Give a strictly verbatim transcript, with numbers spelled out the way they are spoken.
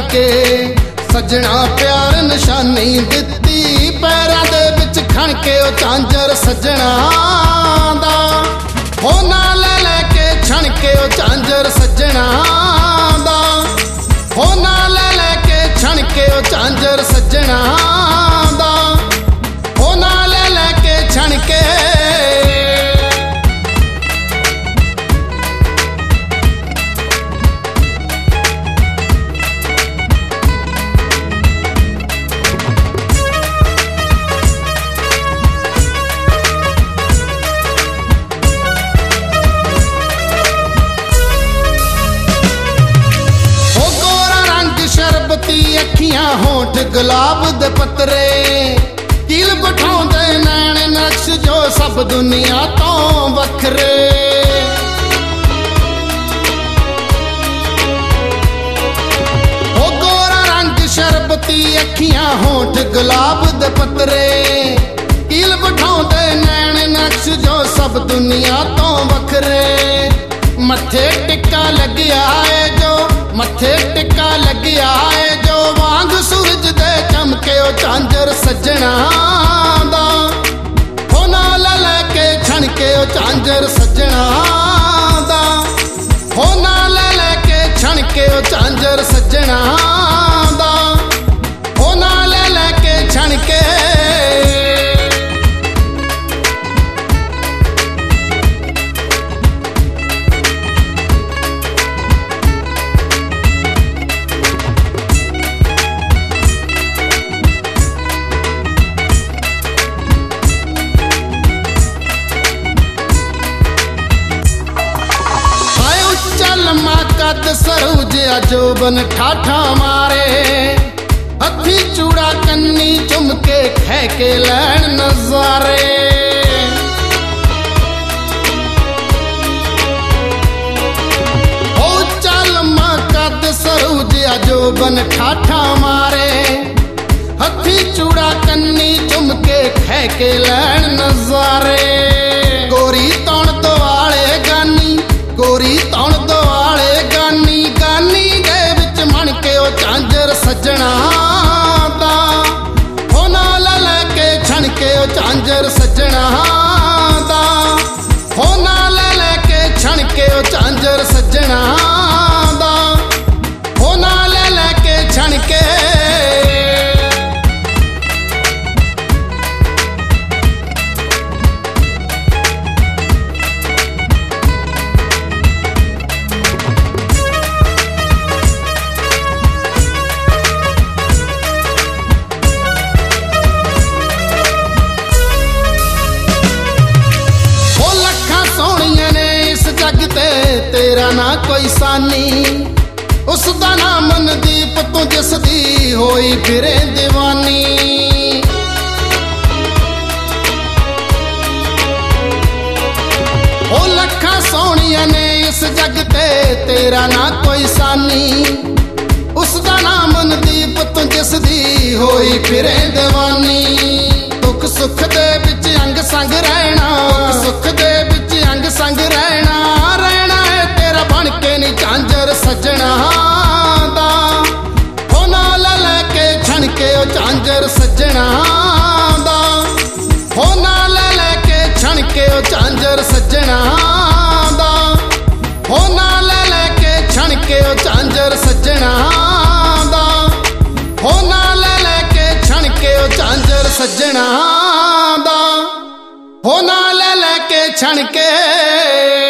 के सजना प्यार निशानी दिती पैरां दे विच खण के ओ झांजर सजना दा हो नाल ले के छण के ओ झांजर सजना दा हो नाल ले के छण के ओ झांजर सजना दा हो नाल ले के छण के अखियां होठ गुलाब दे पतरे कील बिठाउंदे नैन नक्श जो सब दुनिया तो वखरे ओ गोरा रंग शरबती अखियां होठ गुलाब दे पतरे कील बिठाउंदे नैन नक्श जो सब दुनिया तो वखरे मथे टिक्का लग्या है जो मथे टिक्का लग्या है जो वांग सूरज दे चमके ओ झांजर सजना दा हो नाल ले के छण के ओ झांजर सजना दा हो नाल ले के छण के ओ झांजर सजना दा हो नाल ले के छण के कद सरूज जोबन ठाठा मारे हथी चूड़ा कन्नी चुम के खे के लैन नजारे ओ चल मां कद सरूज जोबन ठाठा मारे हथी चूड़ा कन्नी चुम के खे के लैन नजारे गोरी तौण दुआले गानी गोरी तौण दुआले गानी गानी दे विच मन के ओ झांजर सजना दा हो नाल ले के छण के ओ झांजर सजना दा हो नाल ले के छण के ओ झांजर सजना दा हो नाल ले के छण के तेरा ना कोई सानी उसदा नाम मनदीप तू जिसदी होई फिरे दीवानी ओ लखा सोहणिया ने इस जग ते तेरा ना कोई सानी उसदा नाम मनदीप तू जिसदी होई फिरे दीवानी दुख सुख दे विच अंग संग रहना सुख दे विच अंग संग रहना रहना है तेरा बन के नी झांजर सजना दा हो नाल ले के छण के ओ झांजर सजना दा हो नाल ले के छण के ओ झांजर सजना दा हो नाल ले के छण के ओ झांजर सजना दा हो नाल ले के छण के ओ झांजर सजना दा हो नाल ले के छण के